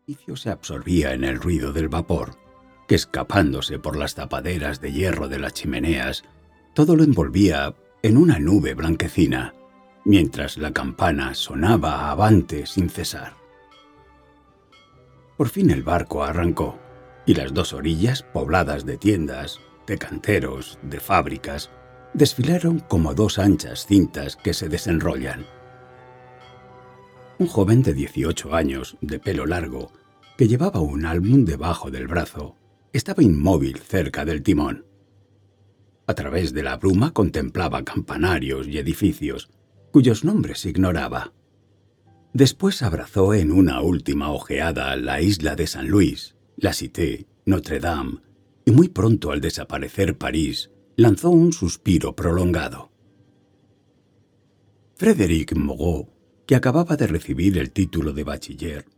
El edificio se absorbía en el ruido del vapor, que escapándose por las tapaderas de hierro de las chimeneas, todo lo envolvía en una nube blanquecina, mientras la campana sonaba avante sin cesar. Por fin el barco arrancó, y las dos orillas, pobladas de tiendas, de canteros, de fábricas, desfilaron como dos anchas cintas que se desenrollan. Un joven de 18 años, de pelo largo, que llevaba un álbum debajo del brazo, estaba inmóvil cerca del timón. A través de la bruma contemplaba campanarios y edificios, cuyos nombres ignoraba. Después abrazó en una última ojeada la isla de San Luis, la Cité, Notre Dame, y muy pronto al desaparecer París, lanzó un suspiro prolongado. Frédéric Moreau, que acababa de recibir el título de bachiller,